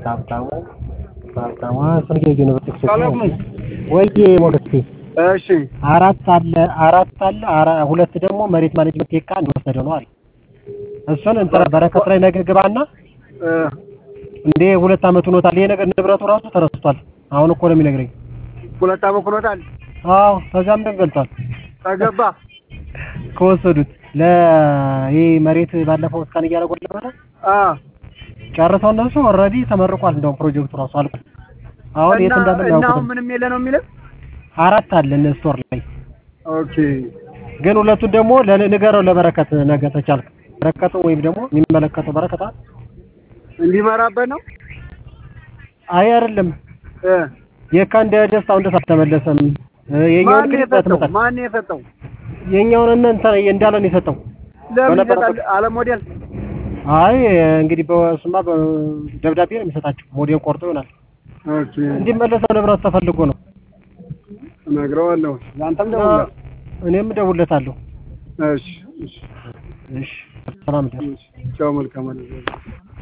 ሀብታሙ ስንት ነው በትክክል ሰላም ነው ወይ ሞገስ እሺ አራት አለ ሁለት ደግሞ መሬት ማኔጅመንት የካን ወሰደ ነው አይደል እሱን እንተ በረከት ላይ ነገ ግባና እንዴ 2 አመት ሆኖታል ይሄ ነገር ንብረቱ ራሱ ተረስቷል አሁን እኮ ነው የሚነግረኝ 2 አመት ሆኖታል አዎ ከዛም ገልጧል ተገባ ከወሰዱት ይሄ መሬት ባለፈው እስካን እያደረጉት ነበር ጨርሰው እነሱ ኦሬዲ ተመርቋል እንደው ፕሮጀክቱ ራሱ አልቋል አሁን የት እንዳለ ነው ነው ምንም የለ ነው የሚለው አራት አለ ስቶር ላይ ኦኬ ግን ሁለቱ ደግሞ ለንገረው ለበረከት ነገ ተቻልክ በረከቱ ወይም ደግሞ የሚመለከተው በረከታ እንዲመራበት ነው አይ አይደለም የካንደ ደስታው እንደተመለሰም የኛው እንግዲህ ማን የሰጠው የኛውን እንተ እንዳለ ነው የሰጠው ለምን ይሰጣል አለ ሞዴል አይ እንግዲህ በስማ በደብዳቤ ነው የሚሰጣቸው ሞዴል ቆርጦ ይሆናል ኦኬ እንዲመለሰው ንብረት ተፈልጎ ነው ነግረዋለሁ ያንተም ደውል እኔም ደውለታለሁ እሺ ሰላም ቻው መልካም